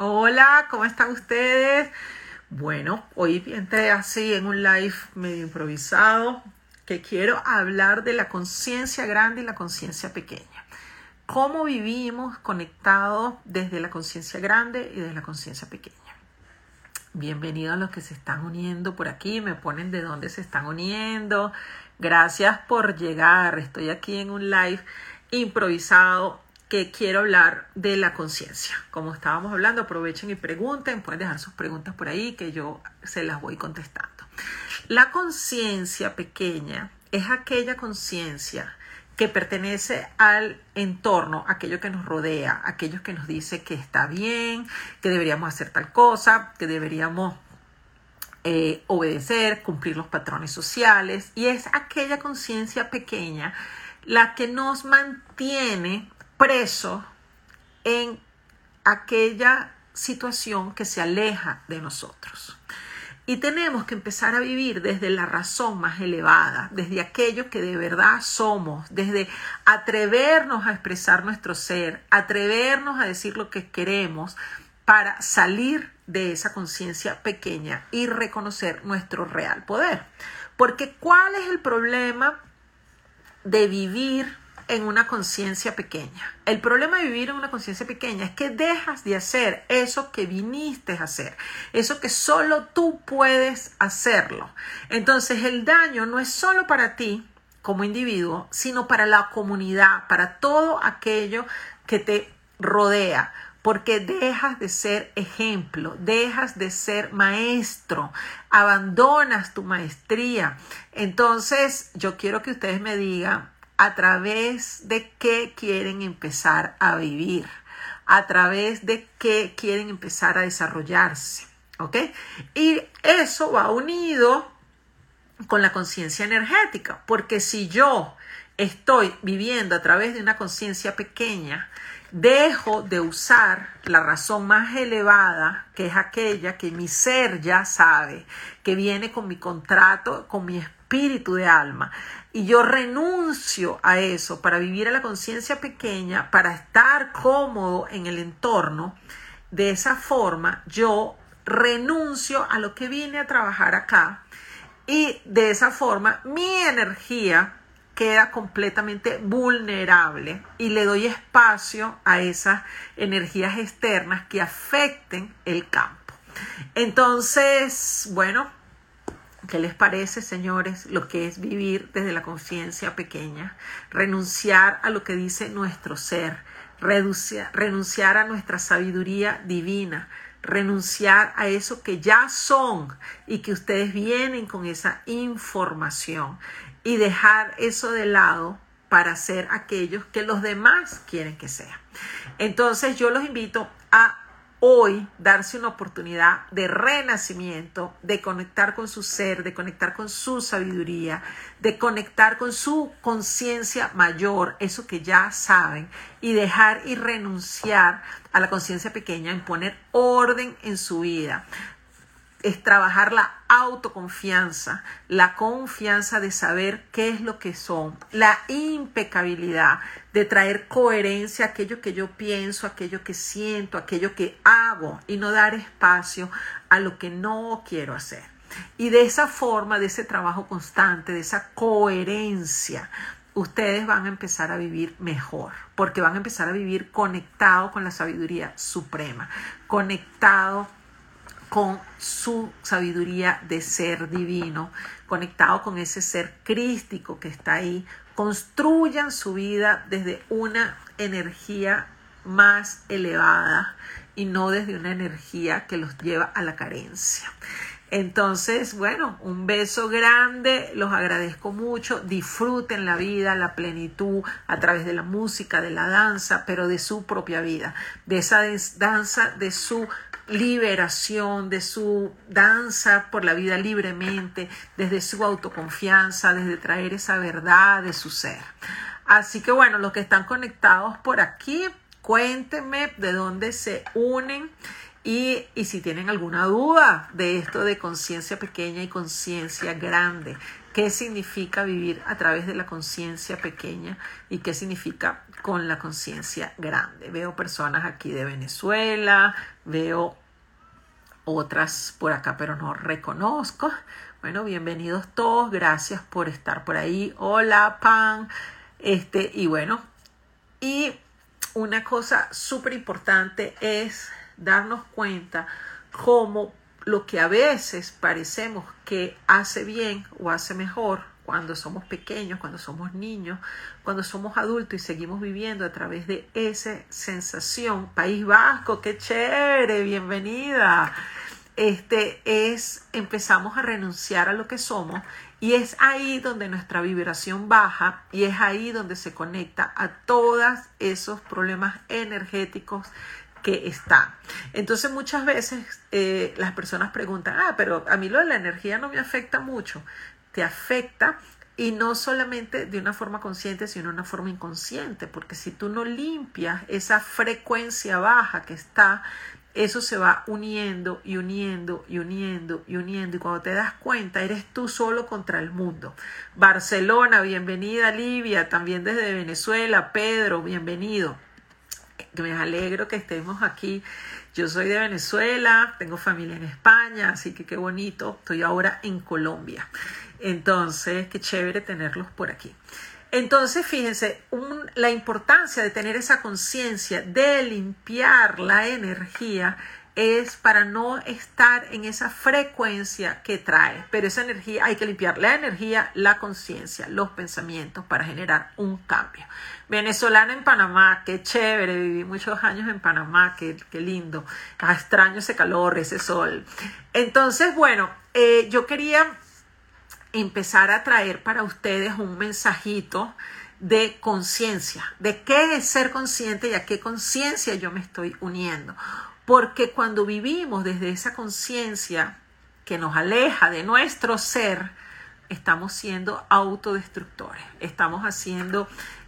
Hola, ¿cómo están ustedes? Bueno, hoy entré así en un live medio improvisado que quiero hablar de la conciencia grande y la conciencia pequeña. ¿Cómo vivimos conectados desde la conciencia grande y desde la conciencia pequeña? Bienvenidos a los que se están uniendo por aquí, me ponen de dónde se están uniendo. Gracias por llegar, estoy aquí en un live improvisado que quiero hablar de la conciencia. Como estábamos hablando, aprovechen y pregunten, pueden dejar sus preguntas por ahí que yo se las voy contestando. La conciencia pequeña es aquella conciencia que pertenece al entorno, aquello que nos rodea, aquello que nos dice que está bien, que deberíamos hacer tal cosa, que deberíamos obedecer, cumplir los patrones sociales, y es aquella conciencia pequeña la que nos mantiene presos en aquella situación que se aleja de nosotros. Y tenemos que empezar a vivir desde la razón más elevada, desde aquello que de verdad somos, desde atrevernos a expresar nuestro ser, atrevernos a decir lo que queremos para salir de esa conciencia pequeña y reconocer nuestro real poder. Porque ¿cuál es el problema de vivir en una conciencia pequeña? El problema de vivir en una conciencia pequeña es que dejas de hacer eso que viniste a hacer, eso que solo tú puedes hacerlo. Entonces el daño no es solo para ti como individuo, sino para la comunidad, para todo aquello que te rodea. Porque dejas de ser ejemplo, dejas de ser maestro, abandonas tu maestría. Entonces, yo quiero que ustedes me digan a través de qué quieren empezar a vivir, a través de qué quieren empezar a desarrollarse, ¿ok? Y eso va unido con la conciencia energética, porque si yo estoy viviendo a través de una conciencia pequeña, dejo de usar la razón más elevada, que es aquella que mi ser ya sabe, que viene con mi contrato, con mi espíritu de alma. Y yo renuncio a eso para vivir a la conciencia pequeña, para estar cómodo en el entorno. De esa forma, yo renuncio a lo que vine a trabajar acá. Y de esa forma, mi energía queda completamente vulnerable y le doy espacio a esas energías externas que afecten el campo. Entonces, bueno, ¿qué les parece, señores, lo que es vivir desde la conciencia pequeña? Renunciar a lo que dice nuestro ser, renunciar a nuestra sabiduría divina, renunciar a eso que ya son y que ustedes vienen con esa información, y dejar eso de lado para ser aquellos que los demás quieren que sean. Entonces yo los invito a hoy darse una oportunidad de renacimiento, de conectar con su ser, de conectar con su sabiduría, de conectar con su conciencia mayor, eso que ya saben, y dejar y renunciar a la conciencia pequeña, en poner orden en su vida. Es trabajar la autoconfianza, la confianza de saber qué es lo que son, la impecabilidad de traer coherencia a aquello que yo pienso, aquello que siento, aquello que hago, y no dar espacio a lo que no quiero hacer. Y de esa forma, de ese trabajo constante, de esa coherencia, ustedes van a empezar a vivir mejor, porque van a empezar a vivir conectado con la sabiduría suprema, conectado con su sabiduría de ser divino, conectado con ese ser crístico que está ahí. Construyan su vida desde una energía más elevada y no desde una energía que los lleva a la carencia. Entonces, bueno, un beso grande, los agradezco mucho, disfruten la vida, la plenitud a través de la música, de la danza, pero de su propia vida, de esa danza, de su liberación, de su danza por la vida libremente, desde su autoconfianza, desde traer esa verdad de su ser. Así que bueno, los que están conectados por aquí, cuéntenme de dónde se unen. Y si tienen alguna duda de esto de conciencia pequeña y conciencia grande, qué significa vivir a través de la conciencia pequeña y qué significa con la conciencia grande. Veo personas aquí de Venezuela, veo otras por acá, pero no reconozco. Bueno, bienvenidos todos, gracias por estar por ahí. Hola, Pan. Y bueno, y una cosa súper importante es darnos cuenta cómo lo que a veces parecemos que hace bien o hace mejor cuando somos pequeños, cuando somos niños, cuando somos adultos y seguimos viviendo a través de esa sensación. País Vasco, qué chévere, bienvenida. Empezamos a renunciar a lo que somos y es ahí donde nuestra vibración baja y es ahí donde se conecta a todos esos problemas energéticos que están. Entonces muchas veces las personas preguntan, pero a mí lo de la energía no me afecta mucho. Te afecta, y no solamente de una forma consciente, sino de una forma inconsciente, porque si tú no limpias esa frecuencia baja que está, eso se va uniendo y uniendo y uniendo y uniendo, y cuando te das cuenta eres tú solo contra el mundo. Barcelona, bienvenida. Livia, también desde Venezuela. Pedro, bienvenido. Me alegro que estemos aquí. Yo soy de Venezuela, tengo familia en España, así que qué bonito. Estoy ahora en Colombia. Entonces, qué chévere tenerlos por aquí. Entonces, fíjense, la importancia de tener esa conciencia de limpiar la energía es para no estar en esa frecuencia que trae. Pero esa energía hay que limpiar la energía, la conciencia, los pensamientos para generar un cambio. Venezolana en Panamá, qué chévere, viví muchos años en Panamá, qué lindo. Extraño ese calor, ese sol. Entonces, bueno, yo quería empezar a traer para ustedes un mensajito de conciencia, de qué es ser consciente y a qué conciencia yo me estoy uniendo. Porque cuando vivimos desde esa conciencia que nos aleja de nuestro ser, estamos siendo autodestructores, estamos haciendo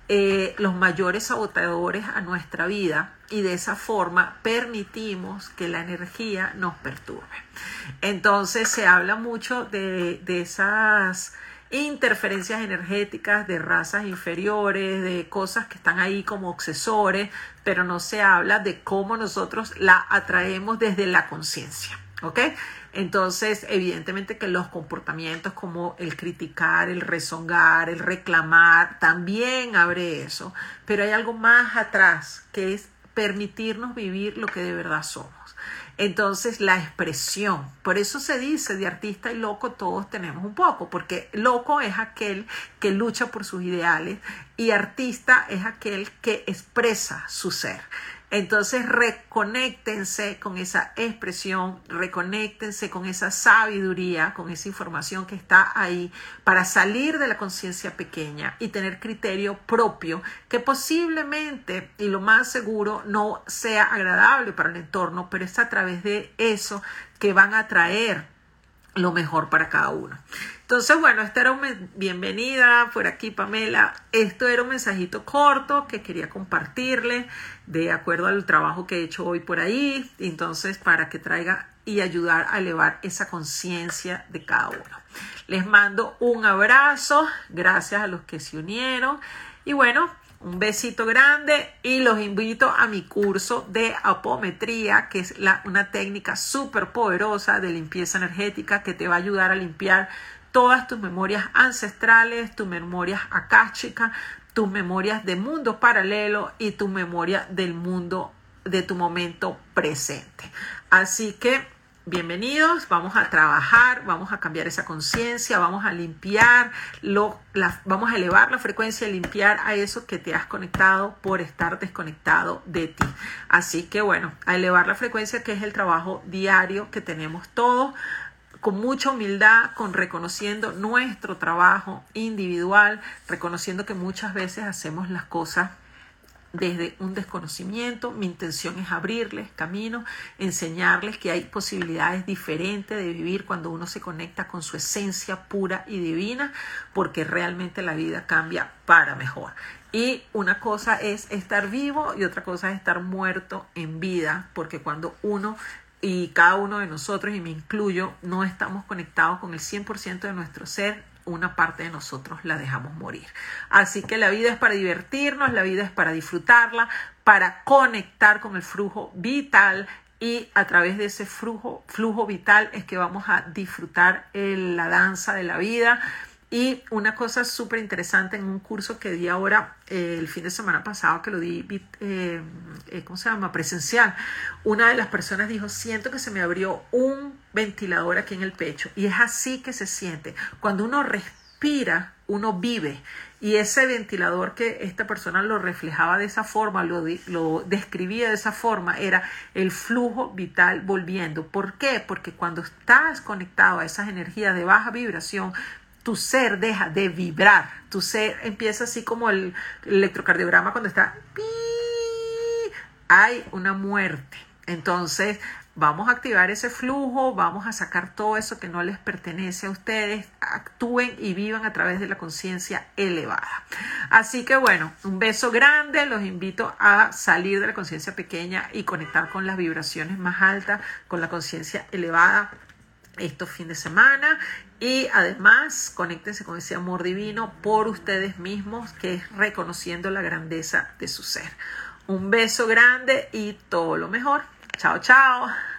los mayores saboteadores a nuestra vida y de esa forma permitimos que la energía nos perturbe. Entonces se habla mucho de esas interferencias energéticas, de razas inferiores, de cosas que están ahí como obsesores, pero no se habla de cómo nosotros la atraemos desde la conciencia, ¿ok? Entonces, evidentemente que los comportamientos como el criticar, el rezongar, el reclamar, también abre eso, pero hay algo más atrás que es permitirnos vivir lo que de verdad somos. Entonces, la expresión, por eso se dice de artista y loco todos tenemos un poco, porque loco es aquel que lucha por sus ideales y artista es aquel que expresa su ser. Entonces reconéctense con esa expresión, reconéctense con esa sabiduría, con esa información que está ahí para salir de la conciencia pequeña y tener criterio propio que posiblemente y lo más seguro no sea agradable para el entorno, pero es a través de eso que van a traer lo mejor para cada uno. Entonces, bueno, esta era una bienvenida por aquí, Pamela. Esto era un mensajito corto que quería compartirle de acuerdo al trabajo que he hecho hoy por ahí. Entonces, para que traiga y ayudar a elevar esa conciencia de cada uno. Les mando un abrazo. Gracias a los que se unieron. Y bueno, un besito grande y los invito a mi curso de apometría, que es una técnica súper poderosa de limpieza energética que te va a ayudar a limpiar todas tus memorias ancestrales, tus memorias akáshicas, tus memorias de mundo paralelo y tu memoria del mundo de tu momento presente. Así que bienvenidos, vamos a trabajar, vamos a cambiar esa conciencia, vamos a limpiar, vamos a elevar la frecuencia y limpiar a eso que te has conectado por estar desconectado de ti. Así que bueno, a elevar la frecuencia, que es el trabajo diario que tenemos todos, con mucha humildad, con reconociendo nuestro trabajo individual, reconociendo que muchas veces hacemos las cosas desde un desconocimiento. Mi intención es abrirles camino, enseñarles que hay posibilidades diferentes de vivir cuando uno se conecta con su esencia pura y divina, porque realmente la vida cambia para mejor. Y una cosa es estar vivo y otra cosa es estar muerto en vida, porque cuando uno y cada uno de nosotros, y me incluyo, no estamos conectados con el 100% de nuestro ser, una parte de nosotros la dejamos morir. Así que la vida es para divertirnos, la vida es para disfrutarla, para conectar con el flujo vital, y a través de ese flujo vital es que vamos a disfrutar la danza de la vida. Y una cosa súper interesante en un curso que di ahora el fin de semana pasado, que lo di, ¿cómo se llama? Presencial. Una de las personas dijo, siento que se me abrió un ventilador aquí en el pecho. Y es así que se siente. Cuando uno respira, uno vive. Y ese ventilador que esta persona lo reflejaba de esa forma, lo describía de esa forma, era el flujo vital volviendo. ¿Por qué? Porque cuando estás conectado a esas energías de baja vibración, tu ser deja de vibrar. Tu ser empieza así como el electrocardiograma cuando está, ¡pi! Hay una muerte. Entonces, vamos a activar ese flujo, vamos a sacar todo eso que no les pertenece a ustedes, actúen y vivan a través de la conciencia elevada. Así que bueno, un beso grande, los invito a salir de la conciencia pequeña y conectar con las vibraciones más altas, con la conciencia elevada estos fines de semana, y además conéctense con ese amor divino por ustedes mismos, que es reconociendo la grandeza de su ser. Un beso grande y todo lo mejor. Chao, chao.